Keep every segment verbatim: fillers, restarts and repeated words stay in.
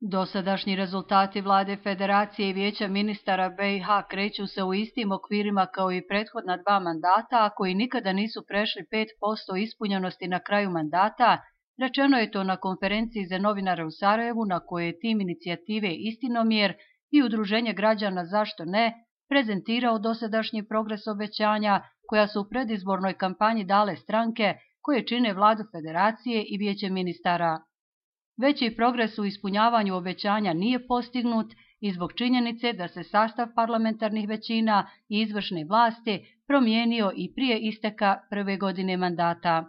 Dosadašnji rezultati vlade Federacije i Vijeća ministara B i H kreću se u istim okvirima kao i prethodna dva mandata, a koji nikada nisu prešli pet posto ispunjenosti na kraju mandata, rečeno je to na konferenciji za novinare u Sarajevu, na kojoj je tim inicijative Istinomjer i Udruženje građana Zašto ne prezentirao dosadašnji progres obećanja koja su u predizbornoj kampanji dale stranke koje čine vladu Federacije i Vijeće ministara. Veći progres u ispunjavanju obećanja nije postignut i zbog činjenice da se sastav parlamentarnih većina i izvršne vlasti promijenio i prije isteka prve godine mandata.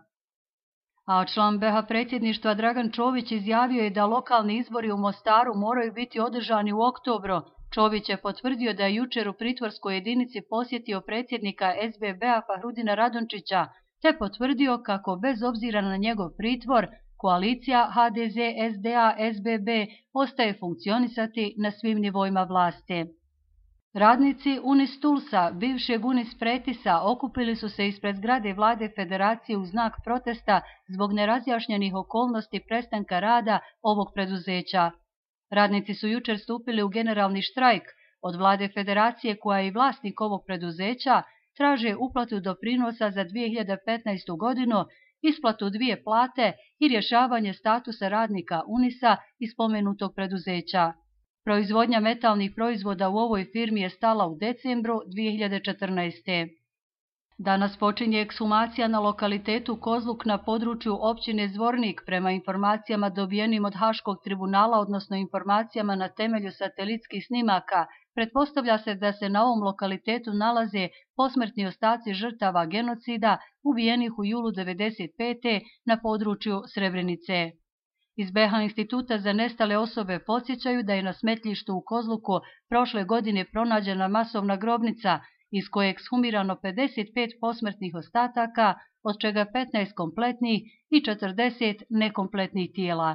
A član B H predsjedništva Dragan Čović izjavio je da lokalni izbori u Mostaru moraju biti održani u oktobru. Čović je potvrdio da je jučer u pritvorskoj jedinici posjetio predsjednika S B B-a Fahrudina Radončića, te potvrdio kako bez obzira na njegov pritvor, koalicija H D Z S D A S B B ostaje funkcionisati na svim nivoima vlasti. Radnici Unis Tulsa, bivšeg Unis Pretisa, okupili su se ispred zgrade vlade Federacije u znak protesta zbog nerazjašnjenih okolnosti prestanka rada ovog preduzeća. Radnici su jučer stupili u generalni štrajk. Od vlade Federacije, koja je i vlasnik ovog preduzeća, traže uplatu doprinosa za dvije hiljade petnaestu godinu, isplatu dvije plate i rješavanje statusa radnika Unisa iz spomenutog preduzeća. Proizvodnja metalnih proizvoda u ovoj firmi je stala u decembru dvije hiljade četrnaeste. Danas počinje ekshumacija na lokalitetu Kozluk na području općine Zvornik prema informacijama dobijenim od Haškog tribunala, odnosno informacijama na temelju satelitskih snimaka. Pretpostavlja se da se na ovom lokalitetu nalaze posmrtni ostaci žrtava genocida ubijenih u julu devedeset pete na području Srebrenice. Iz B H Instituta za nestale osobe podsjećaju da je na smetlištu u Kozluku prošle godine pronađena masovna grobnica iz koje je ekshumirano pedeset pet posmrtnih ostataka, od čega petnaest kompletnih i četrdeset nekompletnih tijela.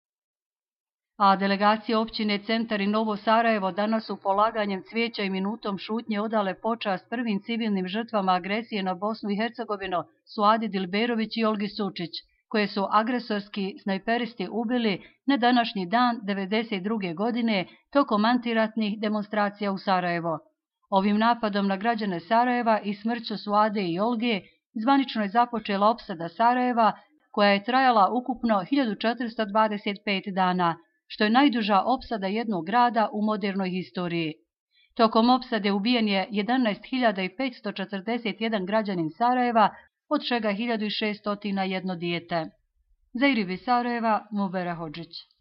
A delegacije općine Centar i Novo Sarajevo danas su polaganjem cvijeća i minutom šutnje odale počast prvim civilnim žrtvama agresije na Bosnu i Hercegovinu Suadi Dilberović i Olgi Sučić, koje su agresorski snajperisti ubili na današnji dan devedeset druge godine tokom antiratnih demonstracija u Sarajevo. Ovim napadom na građane Sarajeva i smrću Suade i Olge zvanično je započela opsada Sarajeva, koja je trajala ukupno hiljadu četiristo dvadeset pet dana, što je najduža opsada jednog grada u modernoj historiji. Tokom opsade ubijen je jedanaest hiljada petsto četrdeset jedan građanin Sarajeva, od čega hiljadu šeststo jedno dijete. Za Iribi Sarajeva, Mubera Hodžić.